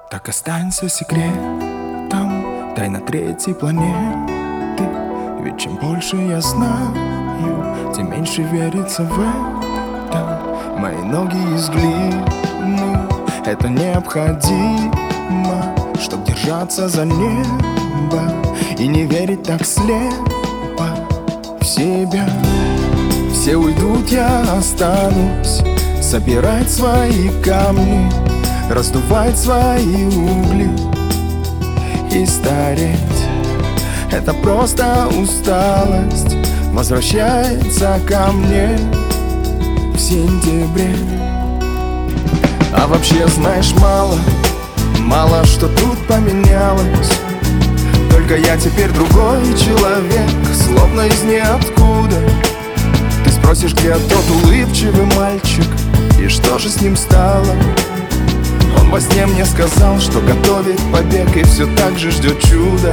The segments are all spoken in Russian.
Так останься секретом, тайна третьей планеты. Ведь чем больше я знаю, тем меньше верится в это. Мои ноги из глины, это необходимо, чтоб держаться за небо и не верить так слепо в себя. Все уйдут, я останусь, собирать свои камни, раздувать свои угли и стареть. Это просто усталость возвращается ко мне в сентябре. А вообще, знаешь, мало что тут поменялось. Только я теперь другой человек, словно из ниоткуда. Ты спросишь, где тот улыбчивый мальчик, и что же с ним стало? Он во сне мне сказал, что готовит побег и все так же ждет чуда.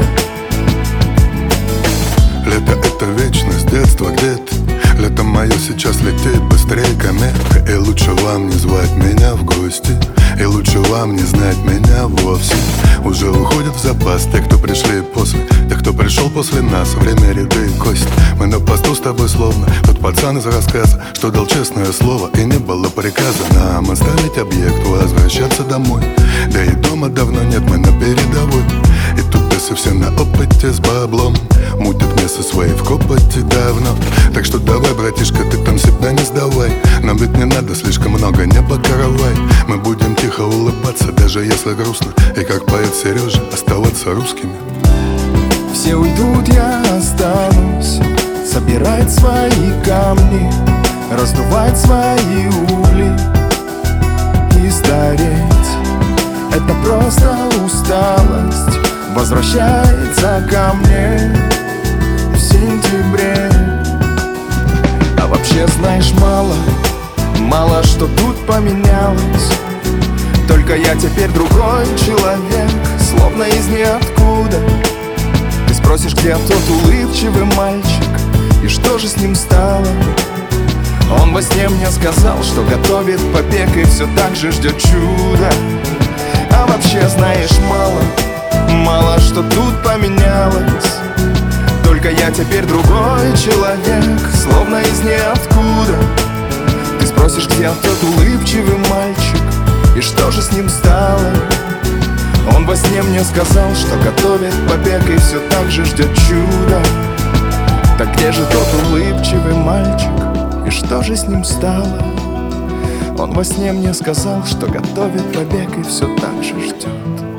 Лето — это вечность, детство где-то. Лето мое сейчас летит быстрее комета. И лучше вам не звать меня в гости, и лучше вам не знать меня вовсе. Уже уходят в запас те, кто пришли после, те, кто пришел после нас. Время, ряды и кость. Мы на посту с тобой словно тот пацан из рассказа, что дал честное слово и не было приказа нам оставить объект, возвращаться домой. Да и дома давно нет, мы на передовой. И тут бесы все на опыте с баблом, мутят место свои в копоти давно. Так что давай, братишка, ты там себя не сдавай. Нам ведь не надо слишком много, небо каравай. Мы будем тихо улыбаться, даже если грустно, и как поэт Сережа оставаться русскими. Все уйдут, я останусь, собирать свои камни, раздувать свои угли и стареть. Это просто усталость возвращается ко мне в сентябре. А вообще, знаешь, мало что тут поменялось. Только я теперь другой человек, словно из ниоткуда. Ты спросишь, где тот улыбчивый мальчик, и что же с ним стало? Он во сне мне сказал, что готовит побег и все так же ждет чуда. А вообще, знаешь, мало что тут поменялось. Только я теперь другой человек, словно из ниоткуда. Ты спросишь, где тот улыбчивый мальчик, и что же с ним стало? Он во сне мне сказал, что готовит побег и все так же ждет чуда. Так где же тот улыбчивый мальчик, и что же с ним стало? Он во сне мне сказал, что готовит побег и все так же ждет.